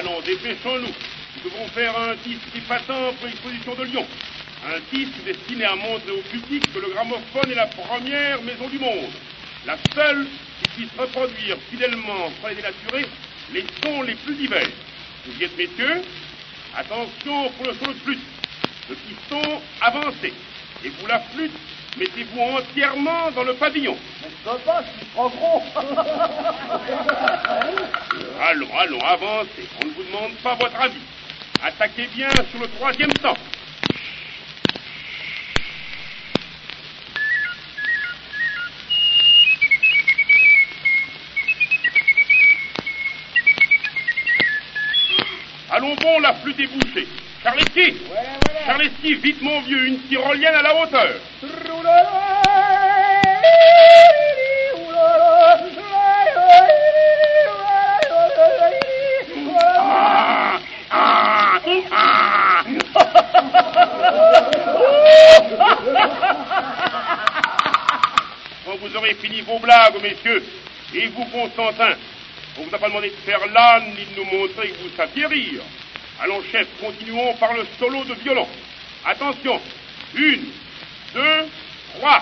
Allons, dépêchons-nous. Nous devons faire un disque épatant pour l'exposition de Lyon. Un disque destiné à montrer au public que le gramophone est la première maison du monde. La seule qui puisse reproduire fidèlement, sans les dénaturer, les sons les plus divers. Vous y êtes, messieurs? Attention pour le solo de flûte. Le piston, avancez. Et vous, la flûte, mettez-vous entièrement dans le pavillon. Mais je peux pas, je suis trop gros. Allons, avancez. On ne vous demande pas votre avis. Attaquez bien sur le troisième temps. Allons bon, la flûte est bouchée. Charleski, Voilà. Charleski, vite mon vieux, une tyrolienne à la hauteur. Quand vous aurez fini vos blagues, messieurs, et vous, Constantin, on vous a pas demandé de faire l'âne ni de nous montrer que vous saviez rire. Allons, chef, continuons par le solo de violon. Attention, 1, 2,